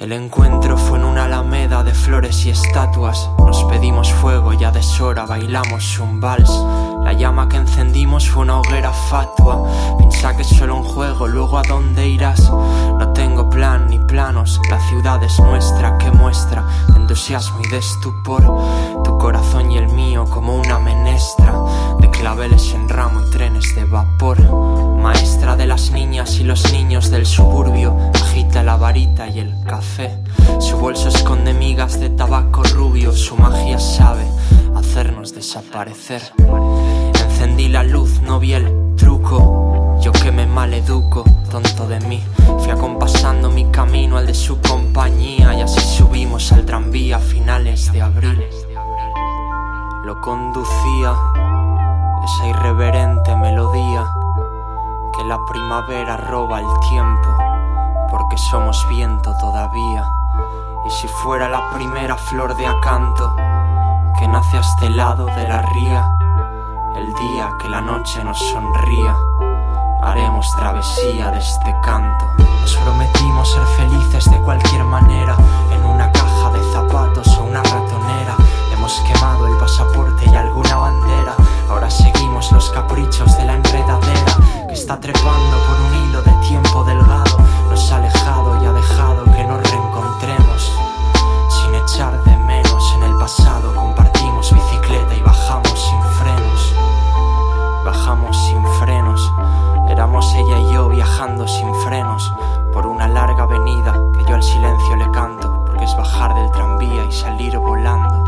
El encuentro fue en una alameda de flores y estatuas. Nos pedimos fuego y a deshora bailamos un vals. La llama que encendimos fue una hoguera fatua. Piensa que es solo un juego, luego ¿a dónde irás? No tengo plan ni planos, la ciudad es nuestra. Que muestra de entusiasmo y de estupor tu corazón y el mío como una menestra de claveles en ramo y trenes de vapor. Maestra de las niñas y los niños del suburbio, agita la varita y el café. Su bolso esconde migas de tabaco rubio, su magia sabe hacernos desaparecer. Encendí la luz, no vi el truco, yo que me maleduco, tonto de mí. Fui acompasando mi camino al de su compañía y así subimos al tranvía a finales de abril. Lo conducía esa irreverente melodía que la primavera roba el tiempo, porque somos viento todavía. Y si fuera la primera flor de acanto que nace a este lado de la ría, el día que la noche nos sonría, haremos travesía de este canto. Nos prometimos ser felices de cualquier manera, en una caja de zapatos o una ratonera. Hemos quemado el pasaporte y alguna bandera, ahora seguimos los caprichos de la enredadera que está trepando por un hilo de tiempo delgado. Nos ha alejado y ha dejado que nos reencontremos sin echar de menos. En el pasado compartimos bicicleta y bajamos sin frenos. Bajamos sin frenos. Éramos ella y yo viajando sin frenos por una larga avenida que yo al silencio le canto, porque es bajar del tranvía y salir volando.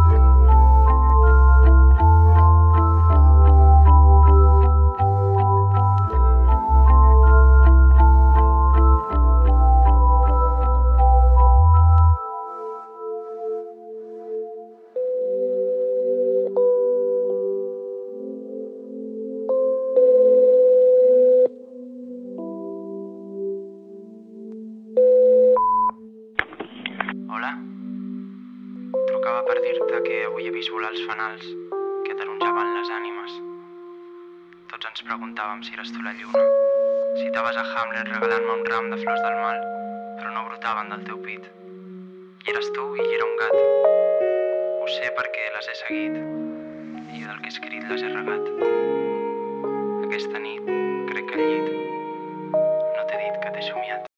Hola? Trucava per dir-te que avui he vist volar els fanals que taronjaven les ànimes. Tots ens preguntàvem si eres tu la lluna. Citaves a Hamlet regalant-me un ram de flors del mal, però no brotaven del teu pit. I eres tu i hi era un gat. Ho sé perquè les he seguit i del que he escrit les he regat. Aquesta nit crec que al llit no t'he dit que t'he somiat.